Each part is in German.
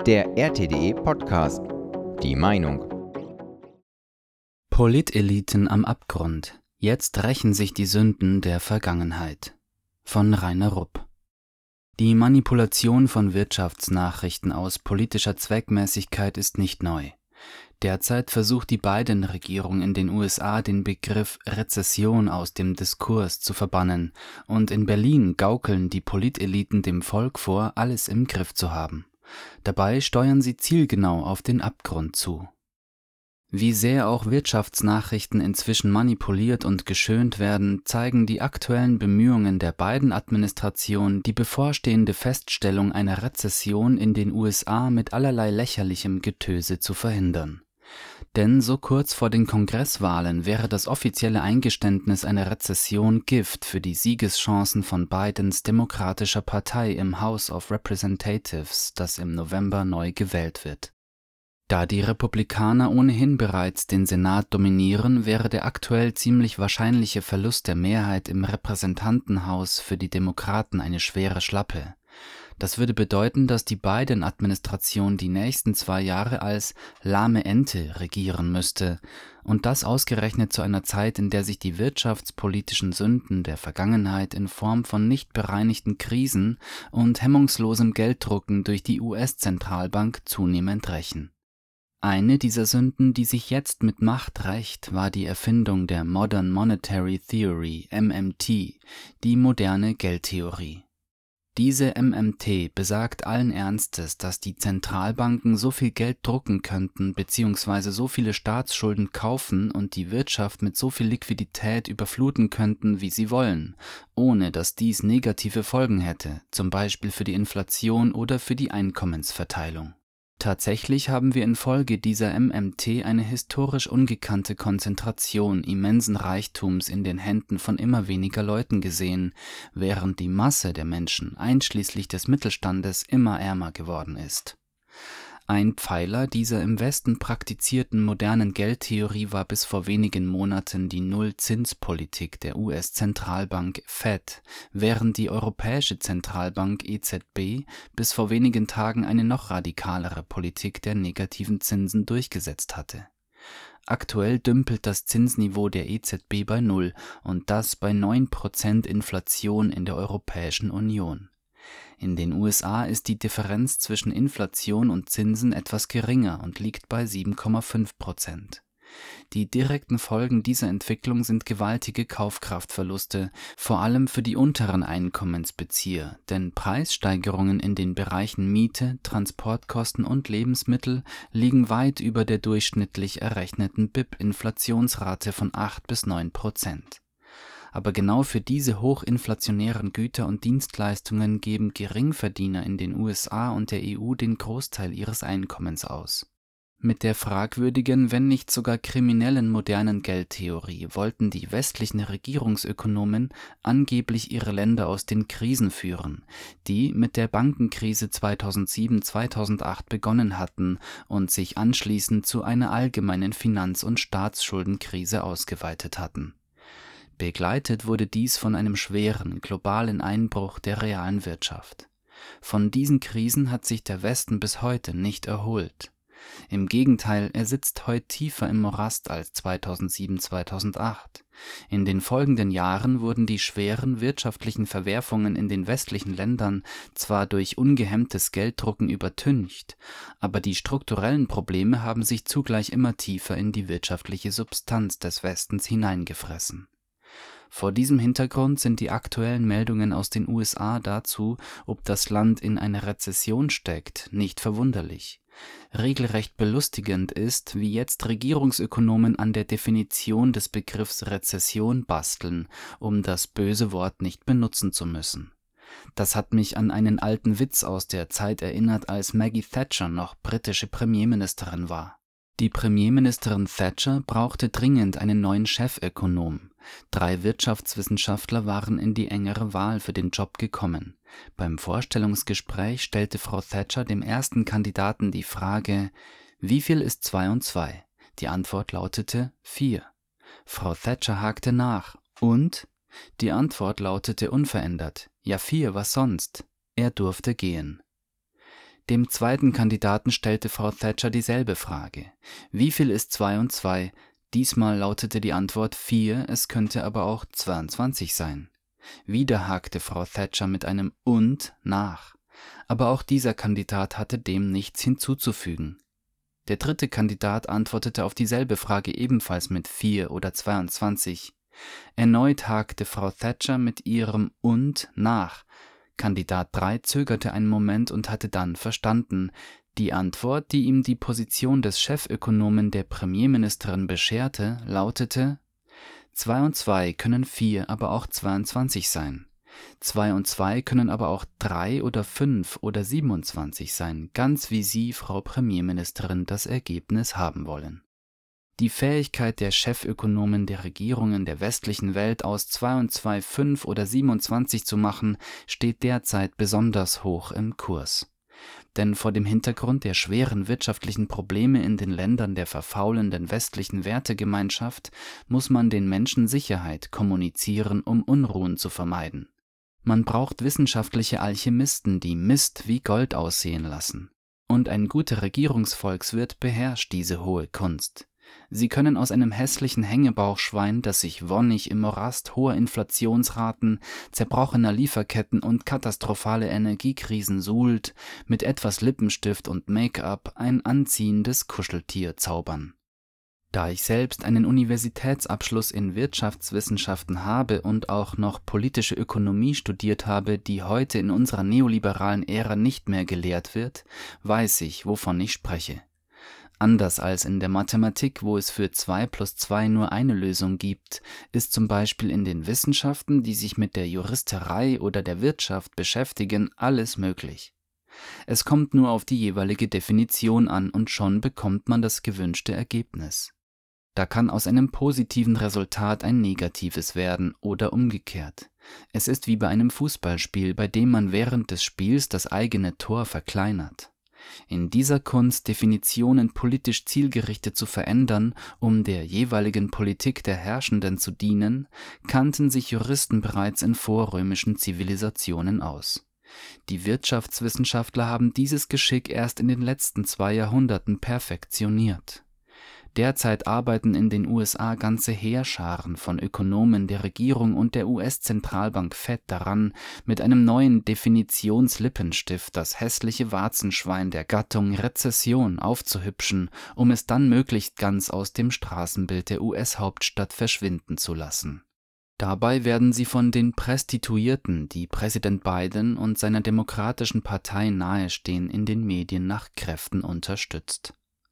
Der RTDE Podcast. Die Meinung. Politeliten am Abgrund. Jetzt rächen sich die Sünden der Vergangenheit. Von Rainer Rupp. Die Manipulation von Wirtschaftsnachrichten aus politischer Zweckmäßigkeit ist nicht neu. Derzeit versucht die Biden-Regierung in den USA, den Begriff Rezession aus dem Diskurs zu verbannen, und in Berlin gaukeln die Politeliten dem Volk vor, alles im Griff zu haben. Dabei steuern sie zielgenau auf den Abgrund zu. Wie sehr auch Wirtschaftsnachrichten inzwischen manipuliert und geschönt werden, zeigen die aktuellen Bemühungen der Biden-Administration, die bevorstehende Feststellung einer Rezession in den USA mit allerlei lächerlichem Getöse zu verhindern. Denn so kurz vor den Kongresswahlen wäre das offizielle Eingeständnis einer Rezession Gift für die Siegeschancen von Bidens demokratischer Partei im House of Representatives, das im November neu gewählt wird. Da die Republikaner ohnehin bereits den Senat dominieren, wäre der aktuell ziemlich wahrscheinliche Verlust der Mehrheit im Repräsentantenhaus für die Demokraten eine schwere Schlappe. Das würde bedeuten, dass die Biden-Administration die nächsten 2 Jahre als lahme Ente regieren müsste, und das ausgerechnet zu einer Zeit, in der sich die wirtschaftspolitischen Sünden der Vergangenheit in Form von nicht bereinigten Krisen und hemmungslosem Gelddrucken durch die US-Zentralbank zunehmend rächen. Eine dieser Sünden, die sich jetzt mit Macht rächt, war die Erfindung der Modern Monetary Theory, MMT, die moderne Geldtheorie. Diese MMT besagt allen Ernstes, dass die Zentralbanken so viel Geld drucken könnten bzw. so viele Staatsschulden kaufen und die Wirtschaft mit so viel Liquidität überfluten könnten, wie sie wollen, ohne dass dies negative Folgen hätte, zum Beispiel für die Inflation oder für die Einkommensverteilung. Tatsächlich haben wir infolge dieser MMT eine historisch ungekannte Konzentration immensen Reichtums in den Händen von immer weniger Leuten gesehen, während die Masse der Menschen, einschließlich des Mittelstandes, immer ärmer geworden ist. Ein Pfeiler dieser im Westen praktizierten modernen Geldtheorie war bis vor wenigen Monaten die Nullzinspolitik der US-Zentralbank Fed, während die Europäische Zentralbank EZB bis vor wenigen Tagen eine noch radikalere Politik der negativen Zinsen durchgesetzt hatte. Aktuell dümpelt das Zinsniveau der EZB bei 0 und das bei 9% Inflation in der Europäischen Union. In den USA ist die Differenz zwischen Inflation und Zinsen etwas geringer und liegt bei 7,5%. Die direkten Folgen dieser Entwicklung sind gewaltige Kaufkraftverluste, vor allem für die unteren Einkommensbezieher, denn Preissteigerungen in den Bereichen Miete, Transportkosten und Lebensmittel liegen weit über der durchschnittlich errechneten BIP-Inflationsrate von 8-9%. Aber genau für diese hochinflationären Güter und Dienstleistungen geben Geringverdiener in den USA und der EU den Großteil ihres Einkommens aus. Mit der fragwürdigen, wenn nicht sogar kriminellen modernen Geldtheorie wollten die westlichen Regierungsökonomen angeblich ihre Länder aus den Krisen führen, die mit der Bankenkrise 2007/2008 begonnen hatten und sich anschließend zu einer allgemeinen Finanz- und Staatsschuldenkrise ausgeweitet hatten. Begleitet wurde dies von einem schweren, globalen Einbruch der realen Wirtschaft. Von diesen Krisen hat sich der Westen bis heute nicht erholt. Im Gegenteil, er sitzt heute tiefer im Morast als 2007/2008. In den folgenden Jahren wurden die schweren wirtschaftlichen Verwerfungen in den westlichen Ländern zwar durch ungehemmtes Gelddrucken übertüncht, aber die strukturellen Probleme haben sich zugleich immer tiefer in die wirtschaftliche Substanz des Westens hineingefressen. Vor diesem Hintergrund sind die aktuellen Meldungen aus den USA dazu, ob das Land in einer Rezession steckt, nicht verwunderlich. Regelrecht belustigend ist, wie jetzt Regierungsökonomen an der Definition des Begriffs Rezession basteln, um das böse Wort nicht benutzen zu müssen. Das hat mich an einen alten Witz aus der Zeit erinnert, als Maggie Thatcher noch britische Premierministerin war. Die Premierministerin Thatcher brauchte dringend einen neuen Chefökonom. 3 Wirtschaftswissenschaftler waren in die engere Wahl für den Job gekommen. Beim Vorstellungsgespräch stellte Frau Thatcher dem ersten Kandidaten die Frage: Wie viel ist 2 und 2? Die Antwort lautete 4. Frau Thatcher hakte nach: Und? Die Antwort lautete unverändert: Ja, 4, was sonst? Er durfte gehen. Dem zweiten Kandidaten stellte Frau Thatcher dieselbe Frage. Wie viel ist 2 und 2? Diesmal lautete die Antwort 4, es könnte aber auch 22 sein. Wieder hakte Frau Thatcher mit einem und nach. Aber auch dieser Kandidat hatte dem nichts hinzuzufügen. Der dritte Kandidat antwortete auf dieselbe Frage ebenfalls mit 4 oder 22. Erneut hakte Frau Thatcher mit ihrem und nach. Kandidat 3 zögerte einen Moment und hatte dann verstanden. Die Antwort, die ihm die Position des Chefökonomen der Premierministerin bescherte, lautete: 2 und 2 können 4, aber auch 22 sein. 2 und 2 können aber auch 3 oder 5 oder 27 sein, ganz wie Sie, Frau Premierministerin, das Ergebnis haben wollen. Die Fähigkeit der Chefökonomen der Regierungen der westlichen Welt aus 2 und 2 5 oder 27 zu machen, steht derzeit besonders hoch im Kurs. Denn vor dem Hintergrund der schweren wirtschaftlichen Probleme in den Ländern der verfaulenden westlichen Wertegemeinschaft muss man den Menschen Sicherheit kommunizieren, um Unruhen zu vermeiden. Man braucht wissenschaftliche Alchemisten, die Mist wie Gold aussehen lassen. Und ein guter Regierungsvolkswirt beherrscht diese hohe Kunst. Sie können aus einem hässlichen Hängebauchschwein, das sich wonnig im Morast hoher Inflationsraten, zerbrochener Lieferketten und katastrophale Energiekrisen suhlt, mit etwas Lippenstift und Make-up ein anziehendes Kuscheltier zaubern. Da ich selbst einen Universitätsabschluss in Wirtschaftswissenschaften habe und auch noch politische Ökonomie studiert habe, die heute in unserer neoliberalen Ära nicht mehr gelehrt wird, weiß ich, wovon ich spreche. Anders als in der Mathematik, wo es für 2 plus 2 nur eine Lösung gibt, ist zum Beispiel in den Wissenschaften, die sich mit der Juristerei oder der Wirtschaft beschäftigen, alles möglich. Es kommt nur auf die jeweilige Definition an und schon bekommt man das gewünschte Ergebnis. Da kann aus einem positiven Resultat ein negatives werden oder umgekehrt. Es ist wie bei einem Fußballspiel, bei dem man während des Spiels das eigene Tor verkleinert. In dieser Kunst, Definitionen politisch zielgerichtet zu verändern, um der jeweiligen Politik der Herrschenden zu dienen, kannten sich Juristen bereits in vorrömischen Zivilisationen aus. Die Wirtschaftswissenschaftler haben dieses Geschick erst in den letzten 2 Jahrhunderten perfektioniert. Derzeit arbeiten in den USA ganze Heerscharen von Ökonomen der Regierung und der US-Zentralbank Fed daran, mit einem neuen Definitionslippenstift das hässliche Warzenschwein der Gattung Rezession aufzuhübschen, um es dann möglichst ganz aus dem Straßenbild der US-Hauptstadt verschwinden zu lassen. Dabei werden sie von den Prostituierten, die Präsident Biden und seiner Demokratischen Partei nahestehen, in den Medien nach Kräften unterstützt.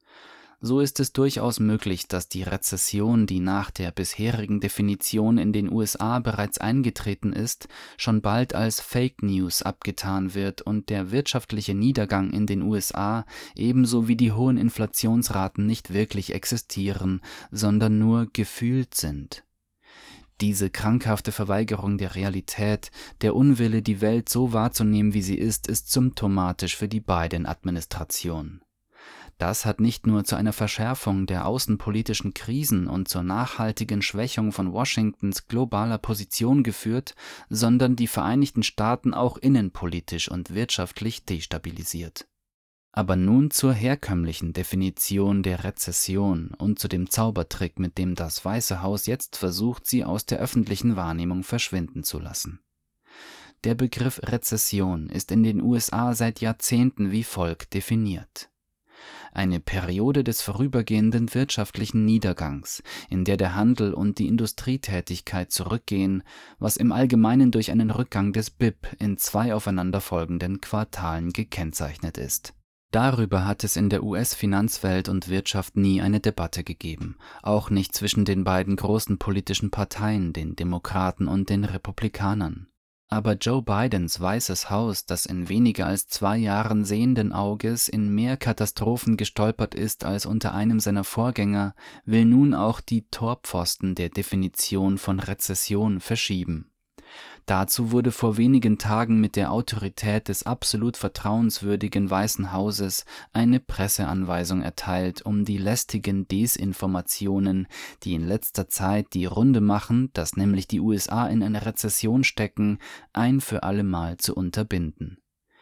So ist es durchaus möglich, dass die Rezession, die nach der bisherigen Definition in den USA bereits eingetreten ist, schon bald als Fake News abgetan wird und der wirtschaftliche Niedergang in den USA ebenso wie die hohen Inflationsraten nicht wirklich existieren, sondern nur gefühlt sind. Diese krankhafte Verweigerung der Realität, der Unwille, die Welt so wahrzunehmen, wie sie ist symptomatisch für die Biden-Administration. Das hat nicht nur zu einer Verschärfung der außenpolitischen Krisen und zur nachhaltigen Schwächung von Washingtons globaler Position geführt, sondern die Vereinigten Staaten auch innenpolitisch und wirtschaftlich destabilisiert. Aber nun zur herkömmlichen Definition der Rezession und zu dem Zaubertrick, mit dem das Weiße Haus jetzt versucht, sie aus der öffentlichen Wahrnehmung verschwinden zu lassen. Der Begriff Rezession ist in den USA seit Jahrzehnten wie folgt definiert: Eine Periode des vorübergehenden wirtschaftlichen Niedergangs, in der der Handel und die Industrietätigkeit zurückgehen, was im Allgemeinen durch einen Rückgang des BIP in 2 aufeinanderfolgenden Quartalen gekennzeichnet ist. Darüber hat es in der US-Finanzwelt und Wirtschaft nie eine Debatte gegeben, auch nicht zwischen den beiden großen politischen Parteien, den Demokraten und den Republikanern. Aber Joe Bidens Weißes Haus, das in weniger als 2 Jahren sehenden Auges in mehr Katastrophen gestolpert ist als unter einem seiner Vorgänger, will nun auch die Torpfosten der Definition von Rezession verschieben. Dazu wurde vor wenigen Tagen mit der Autorität des absolut vertrauenswürdigen Weißen Hauses eine Presseanweisung erteilt, um die lästigen Desinformationen, die in letzter Zeit die Runde machen, dass nämlich die USA in eine Rezession stecken, ein für allemal zu unterbinden.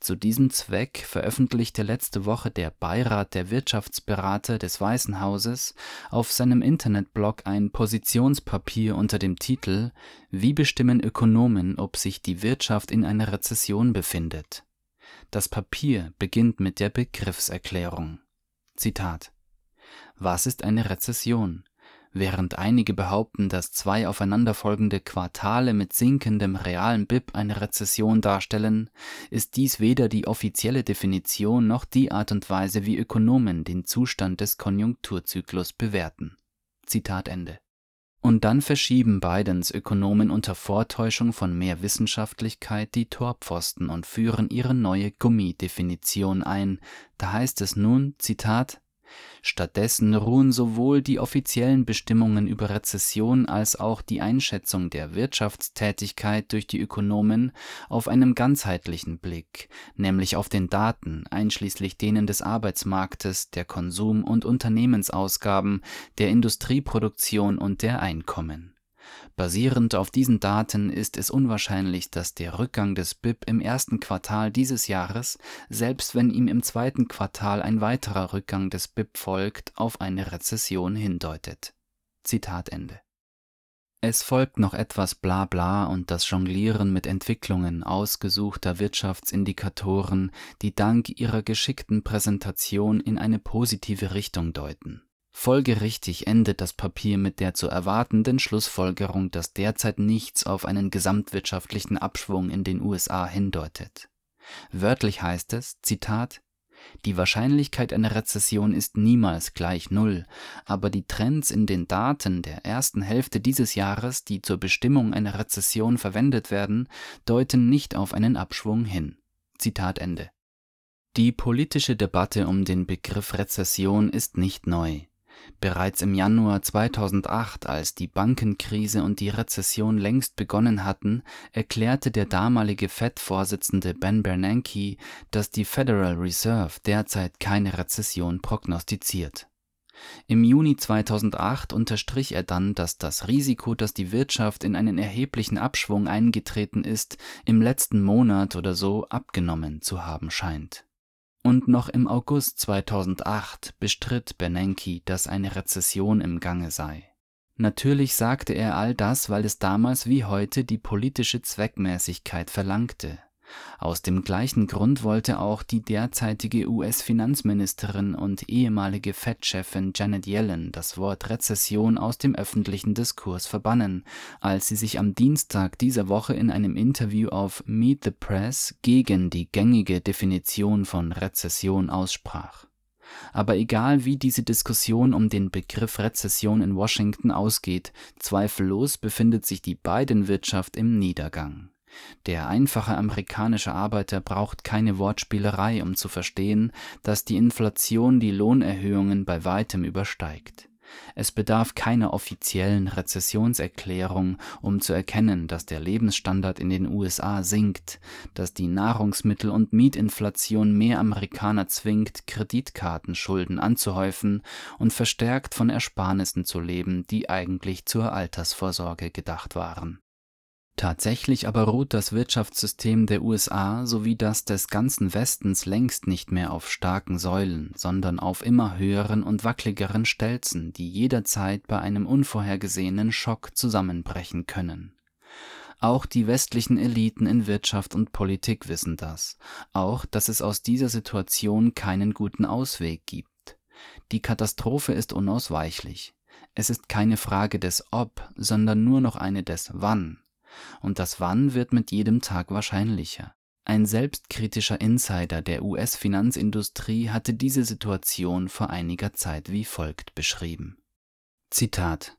Zu diesem Zweck veröffentlichte letzte Woche der Beirat der Wirtschaftsberater des Weißen Hauses auf seinem Internetblog ein Positionspapier unter dem Titel »Wie bestimmen Ökonomen, ob sich die Wirtschaft in einer Rezession befindet?« Das Papier beginnt mit der Begriffserklärung. Zitat: Was ist eine Rezession? Während einige behaupten, dass 2 aufeinanderfolgende Quartale mit sinkendem realen BIP eine Rezession darstellen, ist dies weder die offizielle Definition noch die Art und Weise, wie Ökonomen den Zustand des Konjunkturzyklus bewerten. Zitat Ende. Und dann verschieben Bidens Ökonomen unter Vortäuschung von mehr Wissenschaftlichkeit die Torpfosten und führen ihre neue Gummidefinition ein. Da heißt es nun, Zitat: Stattdessen ruhen sowohl die offiziellen Bestimmungen über Rezession als auch die Einschätzung der Wirtschaftstätigkeit durch die Ökonomen auf einem ganzheitlichen Blick, nämlich auf den Daten, einschließlich denen des Arbeitsmarktes, der Konsum- und Unternehmensausgaben, der Industrieproduktion und der Einkommen. Basierend auf diesen Daten ist es unwahrscheinlich, dass der Rückgang des BIP im ersten Quartal dieses Jahres, selbst wenn ihm im zweiten Quartal ein weiterer Rückgang des BIP folgt, auf eine Rezession hindeutet. Zitat Ende. Es folgt noch etwas Blabla und das Jonglieren mit Entwicklungen ausgesuchter Wirtschaftsindikatoren, die dank ihrer geschickten Präsentation in eine positive Richtung deuten. Folgerichtig endet das Papier mit der zu erwartenden Schlussfolgerung, dass derzeit nichts auf einen gesamtwirtschaftlichen Abschwung in den USA hindeutet. Wörtlich heißt es, Zitat: Die Wahrscheinlichkeit einer Rezession ist niemals gleich Null, aber die Trends in den Daten der ersten Hälfte dieses Jahres, die zur Bestimmung einer Rezession verwendet werden, deuten nicht auf einen Abschwung hin. Zitat Ende. Die politische Debatte um den Begriff Rezession ist nicht neu. Bereits im Januar 2008, als die Bankenkrise und die Rezession längst begonnen hatten, erklärte der damalige Fed-Vorsitzende Ben Bernanke, dass die Federal Reserve derzeit keine Rezession prognostiziert. Im Juni 2008 unterstrich er dann, dass das Risiko, dass die Wirtschaft in einen erheblichen Abschwung eingetreten ist, im letzten Monat oder so abgenommen zu haben scheint. Und noch im August 2008 bestritt Bernanke, dass eine Rezession im Gange sei. Natürlich sagte er all das, weil es damals wie heute die politische Zweckmäßigkeit verlangte. Aus dem gleichen Grund wollte auch die derzeitige US-Finanzministerin und ehemalige Fed-Chefin Janet Yellen das Wort Rezession aus dem öffentlichen Diskurs verbannen, als sie sich am Dienstag dieser Woche in einem Interview auf Meet the Press gegen die gängige Definition von Rezession aussprach. Aber egal wie diese Diskussion um den Begriff Rezession in Washington ausgeht, zweifellos befindet sich die Biden-Wirtschaft im Niedergang. Der einfache amerikanische Arbeiter braucht keine Wortspielerei, um zu verstehen, dass die Inflation die Lohnerhöhungen bei weitem übersteigt. Es bedarf keiner offiziellen Rezessionserklärung, um zu erkennen, dass der Lebensstandard in den USA sinkt, dass die Nahrungsmittel- und Mietinflation mehr Amerikaner zwingt, Kreditkartenschulden anzuhäufen und verstärkt von Ersparnissen zu leben, die eigentlich zur Altersvorsorge gedacht waren. Tatsächlich aber ruht das Wirtschaftssystem der USA sowie das des ganzen Westens längst nicht mehr auf starken Säulen, sondern auf immer höheren und wackeligeren Stelzen, die jederzeit bei einem unvorhergesehenen Schock zusammenbrechen können. Auch die westlichen Eliten in Wirtschaft und Politik wissen das, auch dass es aus dieser Situation keinen guten Ausweg gibt. Die Katastrophe ist unausweichlich. Es ist keine Frage des Ob, sondern nur noch eine des Wann. Und das Wann wird mit jedem Tag wahrscheinlicher. Ein selbstkritischer Insider der US-Finanzindustrie hatte diese Situation vor einiger Zeit wie folgt beschrieben. Zitat: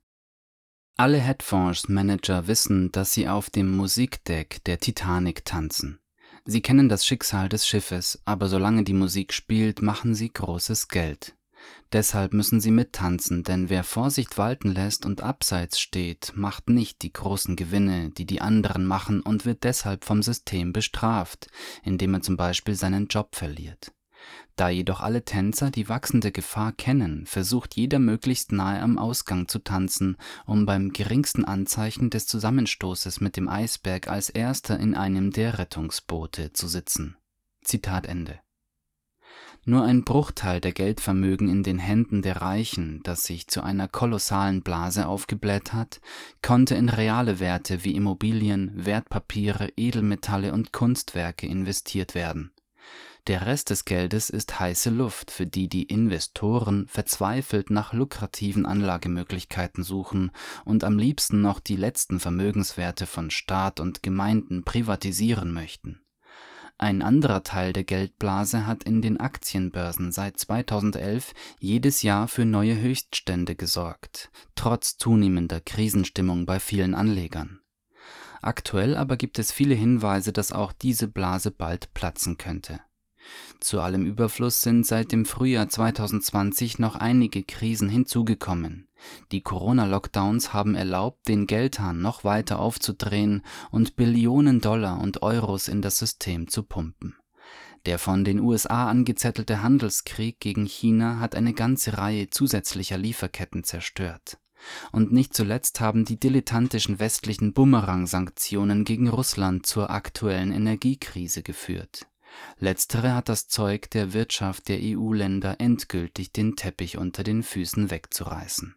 Alle Hedgefonds-Manager wissen, dass sie auf dem Musikdeck der Titanic tanzen. Sie kennen das Schicksal des Schiffes, aber solange die Musik spielt, machen sie großes Geld. Deshalb müssen sie mittanzen, denn wer Vorsicht walten lässt und abseits steht, macht nicht die großen Gewinne, die die anderen machen und wird deshalb vom System bestraft, indem er zum Beispiel seinen Job verliert. Da jedoch alle Tänzer die wachsende Gefahr kennen, versucht jeder möglichst nahe am Ausgang zu tanzen, um beim geringsten Anzeichen des Zusammenstoßes mit dem Eisberg als Erster in einem der Rettungsboote zu sitzen. Zitat Ende. Nur ein Bruchteil der Geldvermögen in den Händen der Reichen, das sich zu einer kolossalen Blase aufgebläht hat, konnte in reale Werte wie Immobilien, Wertpapiere, Edelmetalle und Kunstwerke investiert werden. Der Rest des Geldes ist heiße Luft, für die die Investoren verzweifelt nach lukrativen Anlagemöglichkeiten suchen und am liebsten noch die letzten Vermögenswerte von Staat und Gemeinden privatisieren möchten. Ein anderer Teil der Geldblase hat in den Aktienbörsen seit 2011 jedes Jahr für neue Höchststände gesorgt, trotz zunehmender Krisenstimmung bei vielen Anlegern. Aktuell aber gibt es viele Hinweise, dass auch diese Blase bald platzen könnte. Zu allem Überfluss sind seit dem Frühjahr 2020 noch einige Krisen hinzugekommen. Die Corona-Lockdowns haben erlaubt, den Geldhahn noch weiter aufzudrehen und Billionen Dollar und Euros in das System zu pumpen. Der von den USA angezettelte Handelskrieg gegen China hat eine ganze Reihe zusätzlicher Lieferketten zerstört. Und nicht zuletzt haben die dilettantischen westlichen Bumerang-Sanktionen gegen Russland zur aktuellen Energiekrise geführt. Letztere hat das Zeug, der Wirtschaft der EU-Länder endgültig den Teppich unter den Füßen wegzureißen.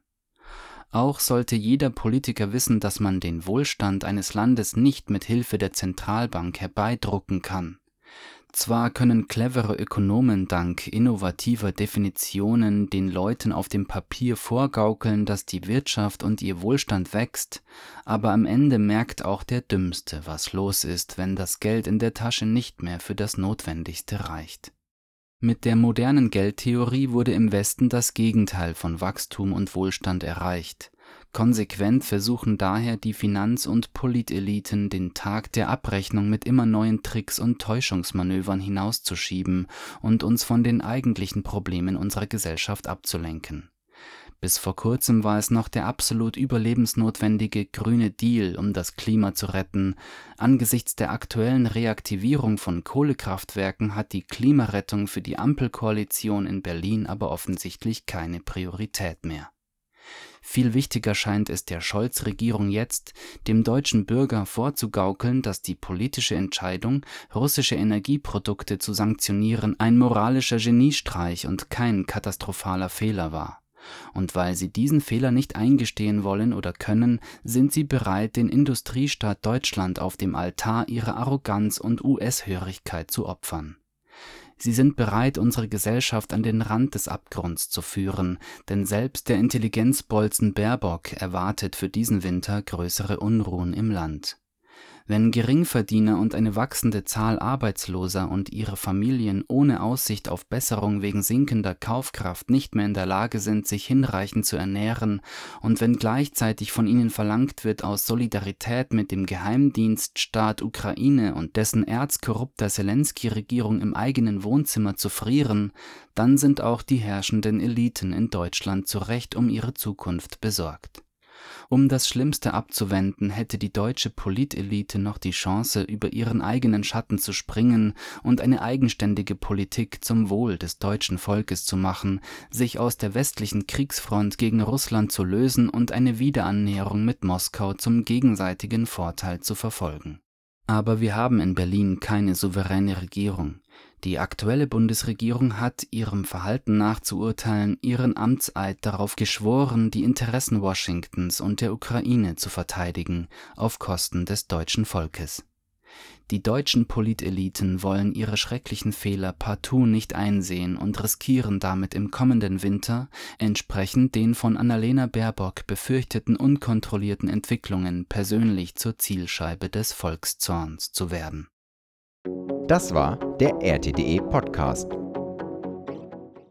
Auch sollte jeder Politiker wissen, dass man den Wohlstand eines Landes nicht mit Hilfe der Zentralbank herbeidrucken kann. Zwar können clevere Ökonomen dank innovativer Definitionen den Leuten auf dem Papier vorgaukeln, dass die Wirtschaft und ihr Wohlstand wächst, aber am Ende merkt auch der Dümmste, was los ist, wenn das Geld in der Tasche nicht mehr für das Notwendigste reicht. Mit der modernen Geldtheorie wurde im Westen das Gegenteil von Wachstum und Wohlstand erreicht. Konsequent versuchen daher die Finanz- und Politeliten, den Tag der Abrechnung mit immer neuen Tricks und Täuschungsmanövern hinauszuschieben und uns von den eigentlichen Problemen unserer Gesellschaft abzulenken. Bis vor kurzem war es noch der absolut überlebensnotwendige grüne Deal, um das Klima zu retten. Angesichts der aktuellen Reaktivierung von Kohlekraftwerken hat die Klimarettung für die Ampelkoalition in Berlin aber offensichtlich keine Priorität mehr. Viel wichtiger scheint es der Scholz-Regierung jetzt, dem deutschen Bürger vorzugaukeln, dass die politische Entscheidung, russische Energieprodukte zu sanktionieren, ein moralischer Geniestreich und kein katastrophaler Fehler war. Und weil sie diesen Fehler nicht eingestehen wollen oder können, sind sie bereit, den Industriestaat Deutschland auf dem Altar ihrer Arroganz und US-Hörigkeit zu opfern. Sie sind bereit, unsere Gesellschaft an den Rand des Abgrunds zu führen, denn selbst der Intelligenzbolzen Baerbock erwartet für diesen Winter größere Unruhen im Land. Wenn Geringverdiener und eine wachsende Zahl Arbeitsloser und ihre Familien ohne Aussicht auf Besserung wegen sinkender Kaufkraft nicht mehr in der Lage sind, sich hinreichend zu ernähren, und wenn gleichzeitig von ihnen verlangt wird, aus Solidarität mit dem Geheimdienststaat Ukraine und dessen erzkorrupter Selensky-Regierung im eigenen Wohnzimmer zu frieren, dann sind auch die herrschenden Eliten in Deutschland zu Recht um ihre Zukunft besorgt. Um das Schlimmste abzuwenden, hätte die deutsche Politelite noch die Chance, über ihren eigenen Schatten zu springen und eine eigenständige Politik zum Wohl des deutschen Volkes zu machen, sich aus der westlichen Kriegsfront gegen Russland zu lösen und eine Wiederannäherung mit Moskau zum gegenseitigen Vorteil zu verfolgen. Aber wir haben in Berlin keine souveräne Regierung. Die aktuelle Bundesregierung hat, ihrem Verhalten nach zu urteilen, ihren Amtseid darauf geschworen, die Interessen Washingtons und der Ukraine zu verteidigen, auf Kosten des deutschen Volkes. Die deutschen Politeliten wollen ihre schrecklichen Fehler partout nicht einsehen und riskieren damit im kommenden Winter, entsprechend den von Annalena Baerbock befürchteten unkontrollierten Entwicklungen, persönlich zur Zielscheibe des Volkszorns zu werden. Das war der RTDE Podcast.